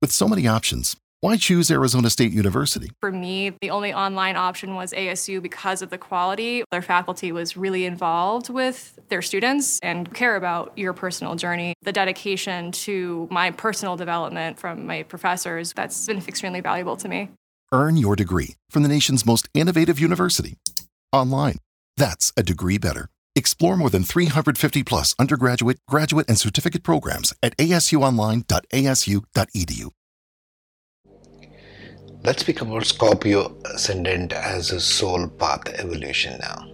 With so many options, why choose Arizona State University? For me, the only online option was ASU because of the quality. Their faculty was really involved with their students and care about your personal journey. The dedication to my personal development from my professors, that's been extremely valuable to me. Earn your degree from the nation's most innovative university. Online. That's a degree better. Explore more than 350 plus undergraduate, graduate, and certificate programs at asuonline.asu.edu. Let's speak about Scorpio ascendant as a soul path evolution now.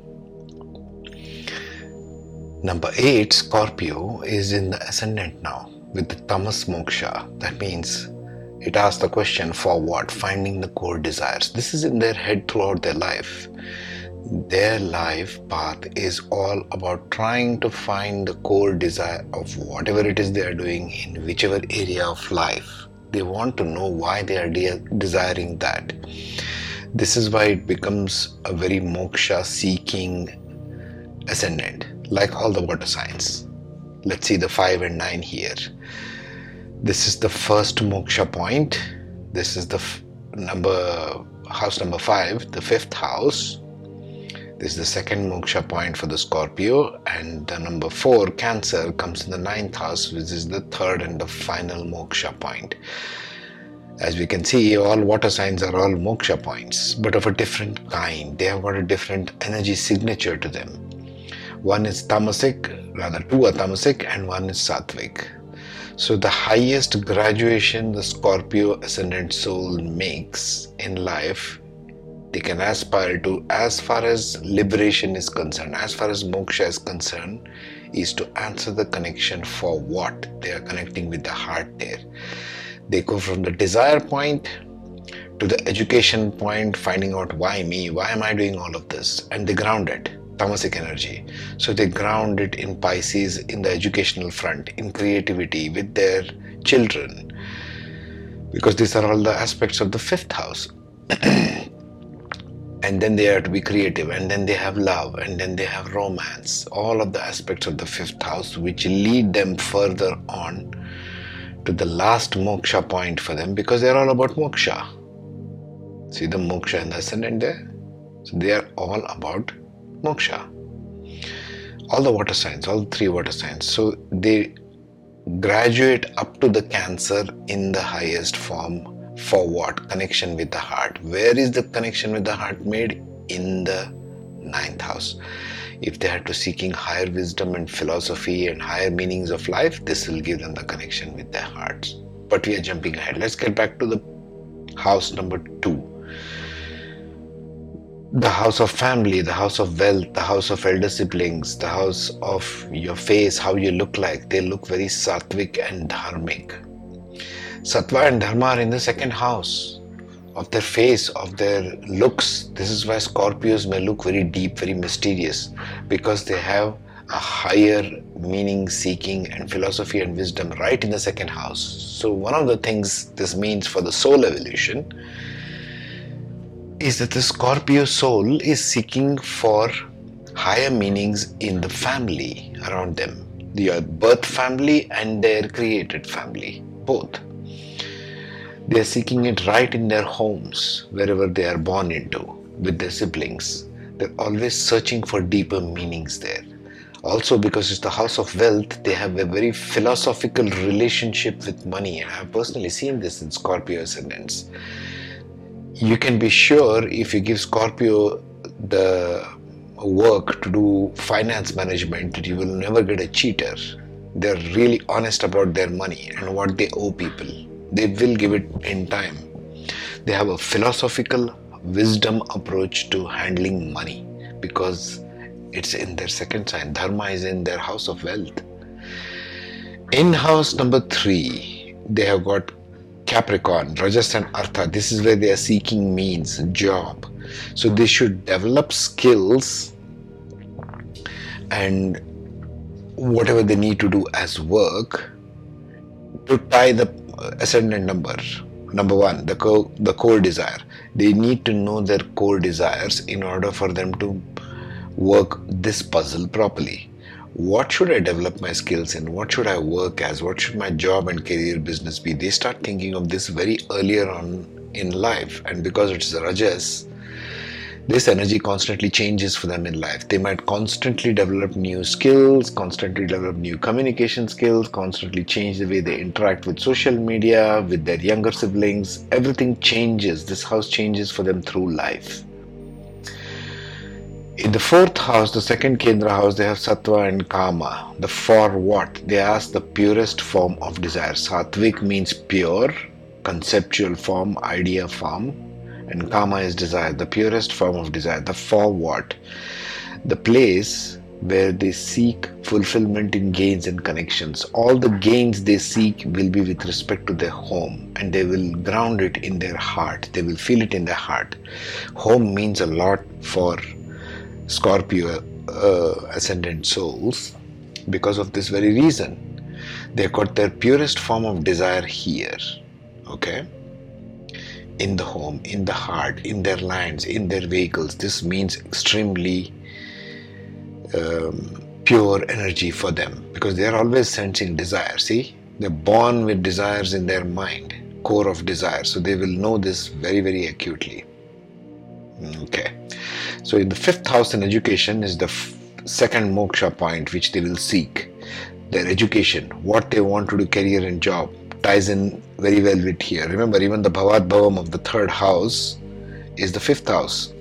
Number 8, Scorpio, is in the ascendant now with the Tamas Moksha. That means it asks the question, for what? Finding the core desires. This is in their head throughout their life. Their life path is all about trying to find the core desire of whatever it is they are doing in whichever area of life. They want to know why they are desiring that. This is why it becomes a very moksha seeking ascendant, like all the water signs. Let's see the 5 and 9 here. This is the first moksha point. This is the house number 5, the 5th house. This is the second moksha point for the Scorpio, and the number 4, Cancer, comes in the 9th house, which is the third and the final moksha point. As we can see, all water signs are all moksha points, but of a different kind. They have got a different energy signature to them. One is tamasic, rather 2 are tamasic, and 1 is sattvic. So the highest graduation the Scorpio ascendant soul makes in life, they can aspire to, as far as liberation is concerned, as far as moksha is concerned, is to answer the connection for what they are connecting with the heart there. They go from the desire point to the education point, finding out why me, why am I doing all of this, and they ground it, tamasic energy. So they ground it in Pisces, in the educational front, in creativity, with their children, because these are all the aspects of the 5th house. And then they are to be creative, and then they have love, and then they have romance, all of the aspects of the 5th house, which lead them further on to the last moksha point for them, because they're all about moksha. See the moksha and the ascendant there? So they are all about moksha. All the water signs, all 3 water signs. So they graduate up to the Cancer in the highest form. For what? Connection with the heart. Where is the connection with the heart made? In the 9th house. If they are to seeking higher wisdom and philosophy and higher meanings of life, this will give them the connection with their hearts. But we are jumping ahead. Let's get back to the house number 2. The house of family, the house of wealth, the house of elder siblings, the house of your face, how you look like. They look very sattvic and dharmic. Sattva and Dharma are in the 2nd house of their face, of their looks. This is why Scorpios may look very deep, very mysterious, because they have a higher meaning seeking and philosophy and wisdom right in the 2nd house. So one of the things this means for the soul evolution is that the Scorpio soul is seeking for higher meanings in the family around them, their birth family and their created family, both. They are seeking it right in their homes, wherever they are born into, with their siblings. They're always searching for deeper meanings there. Also, because it's the house of wealth, they have a very philosophical relationship with money. I have personally seen this in Scorpio ascendants. You can be sure if you give Scorpio the work to do finance management, that you will never get a cheater. They're really honest about their money and what they owe people. They will give it in time. They have a philosophical wisdom approach to handling money because it's in their 2nd sign. Dharma is in their house of wealth. In house number 3, they have got Capricorn, Rajas and Artha. This is where they are seeking means, job. So they should develop skills and whatever they need to do as work to tie the ascendant number. Number 1, the core desire. They need to know their core desires in order for them to work this puzzle properly. What should I develop my skills in? What should I work as? What should my job and career business be? They start thinking of this very earlier on in life, and because it's the Rajas, this energy constantly changes for them in life. They might constantly develop new skills, constantly develop new communication skills, constantly change the way they interact with social media, with their younger siblings. Everything changes. This house changes for them through life. In the fourth house, the second Kendra house, they have Sattva and Kama. The for what? They ask the purest form of desire. Sattvic means pure, conceptual form, idea form, and Kama is desire, the purest form of desire. The for what? The place where they seek fulfillment in gains and connections. All the gains they seek will be with respect to their home, and they will ground it in their heart. They will feel it in their heart. Home means a lot for Scorpio ascendant souls because of this very reason. They got their purest form of desire here, okay? In the home, in the heart, in their lands, in their vehicles. This means extremely pure energy for them because they are always sensing desire. See, they're born with desires in their mind, core of desire. So they will know this very, very acutely. Okay. So in the fifth house in education is the second moksha point which they will seek. Their education, what they want to do, career and job, ties in very well with here. Remember, even the Bhavad Bhavam of the third house is the fifth house.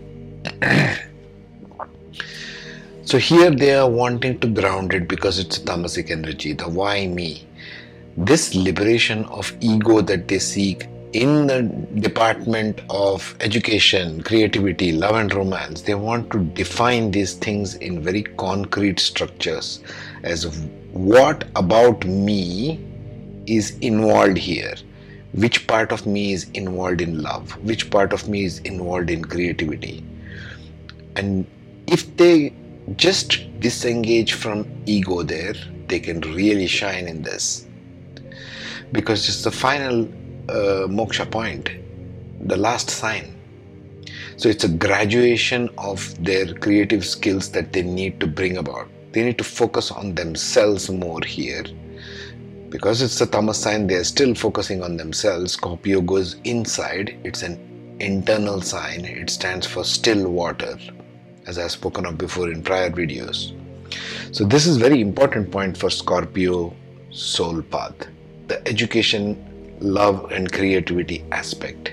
So here they are wanting to ground it because it's a tamasic energy, the why me. This liberation of ego that they seek in the department of education, creativity, love and romance, they want to define these things in very concrete structures as what about me is involved here, which part of me is involved in love, which part of me is involved in creativity. And if they just disengage from ego there, they can really shine in this because it's the final moksha point, the last sign. So it's a graduation of their creative skills that they need to bring about. They need to focus on themselves more here. Because it's a tamas sign, they are still focusing on themselves. Scorpio goes inside. It's an internal sign. It stands for still water, as I've spoken of before in prior videos. So this is very important point for Scorpio soul path. The education, love and creativity aspect.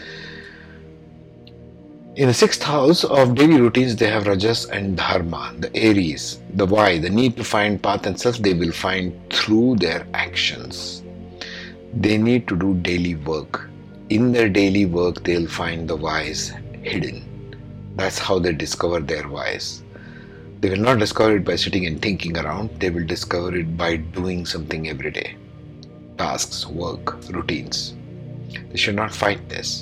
In the sixth house of daily routines, they have Rajas and Dharma, the Aries, the why, the need to find path and self they will find through their actions. They need to do daily work. In their daily work, they'll find the whys hidden. That's how they discover their whys. They will not discover it by sitting and thinking around. They will discover it by doing something every day. Tasks, work, routines. They should not fight this.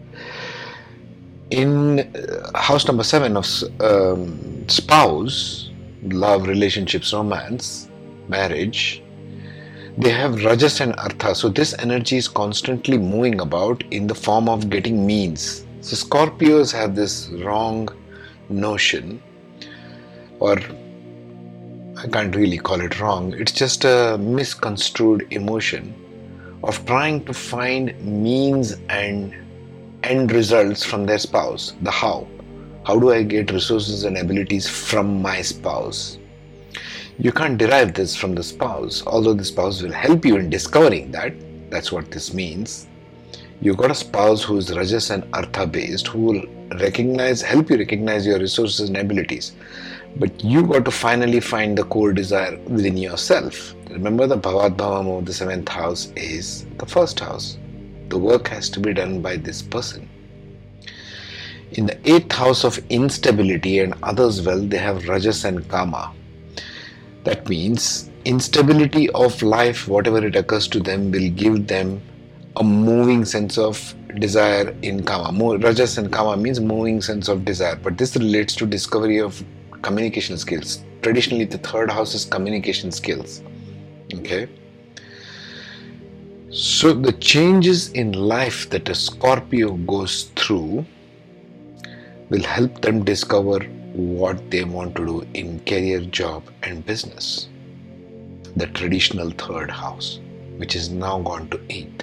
In house number 7 of spouse, love, relationships, romance, marriage, they have Rajas and Artha. So this energy is constantly moving about in the form of getting means. So Scorpios have this wrong notion, or I can't really call it wrong, it's just a misconstrued emotion of trying to find means and end results from their spouse. The how. How do I get resources and abilities from my spouse? You can't derive this from the spouse, although the spouse will help you in discovering that. That's what this means. You've got a spouse who is Rajas and Artha based, who will help you recognize your resources and abilities. But you got to finally find the core desire within yourself. Remember, the Bhavad Bhavam of the 7th house is the first house. The work has to be done by this person. In the 8th house of instability and others, well, they have Rajas and Kama. That means instability of life, whatever it occurs to them, will give them a moving sense of desire in Kama. Rajas and Kama means moving sense of desire, but this relates to discovery of communication skills. Traditionally, the 3rd house is communication skills. Okay. So the changes in life that a Scorpio goes through will help them discover what they want to do in career, job, and business. The traditional third house, which is now gone to 8th.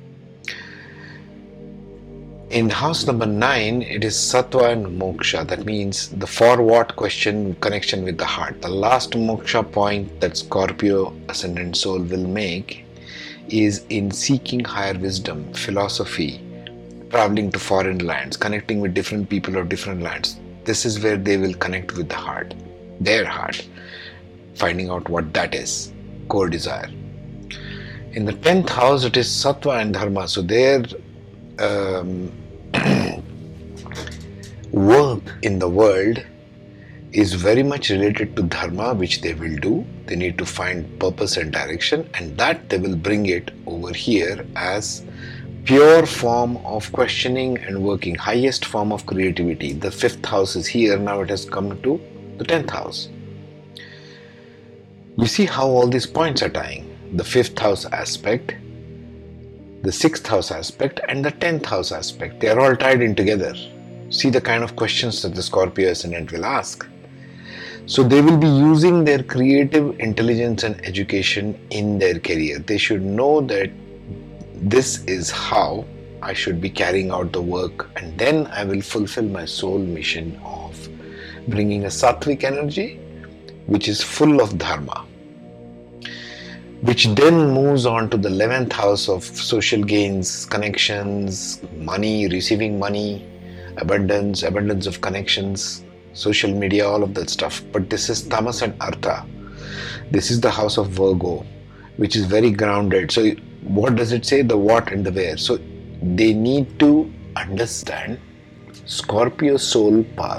In house number 9, it is Sattva and Moksha. That means the for what question, connection with the heart. The last Moksha point that Scorpio ascendant soul will make is in seeking higher wisdom, philosophy, traveling to foreign lands, connecting with different people of different lands. This is where they will connect with the heart, their heart, finding out what that is, core desire. In the 10th house, it is Sattva and Dharma. So their work in the world is very much related to dharma, which they will do. They need to find purpose and direction, and that they will bring it over here as pure form of questioning and working, highest form of creativity. The 5th house is here, now it has come to the 10th house. You see how all these points are tying. The 5th house aspect, the 6th house aspect, and the 10th house aspect. They are all tied in together. See the kind of questions that the Scorpio ascendant will ask. So they will be using their creative intelligence and education in their career. They should know that this is how I should be carrying out the work, and then I will fulfill my soul mission of bringing a sattvic energy which is full of dharma, which then moves on to the 11th house of social gains, connections, money, receiving money, abundance of connections, social media, all of that stuff. But this is Tamas and Artha. This is the house of Virgo, which is very grounded. So what does it say? The what and the where. So they need to understand Scorpio soul path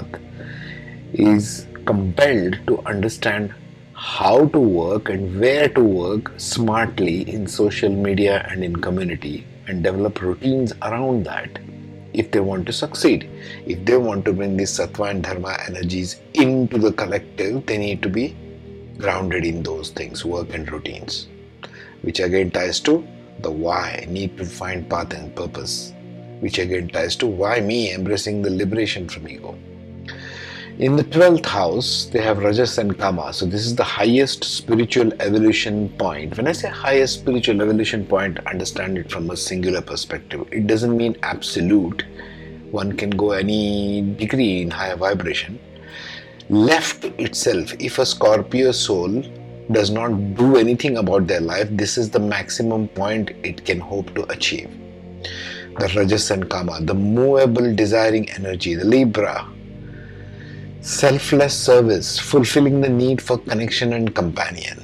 is compelled to understand how to work and where to work smartly in social media and in community, and develop routines around that if they want to succeed. If they want to bring these sattva and dharma energies into the collective, they need to be grounded in those things, work and routines, which again ties to the why, need to find path and purpose, which again ties to why me, embracing the liberation from ego. In the 12th house, they have Rajas and Kama. So this is the highest spiritual evolution point. When I say highest spiritual evolution point, understand it from a singular perspective. It doesn't mean absolute. One can go any degree in higher vibration. Left itself, if a Scorpio soul does not do anything about their life, this is the maximum point it can hope to achieve. The Rajas and Kama, the movable desiring energy, the Libra, selfless service, fulfilling the need for connection and companion.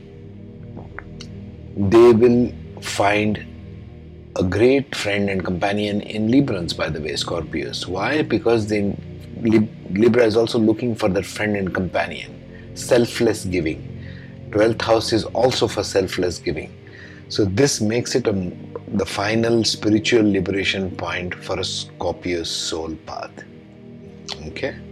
They will find a great friend and companion in Librans, by the way, Scorpios. Why? Because Libra is also looking for that friend and companion. Selfless giving. 12th house is also for selfless giving. So this makes it the final spiritual liberation point for a Scorpio soul path. Okay?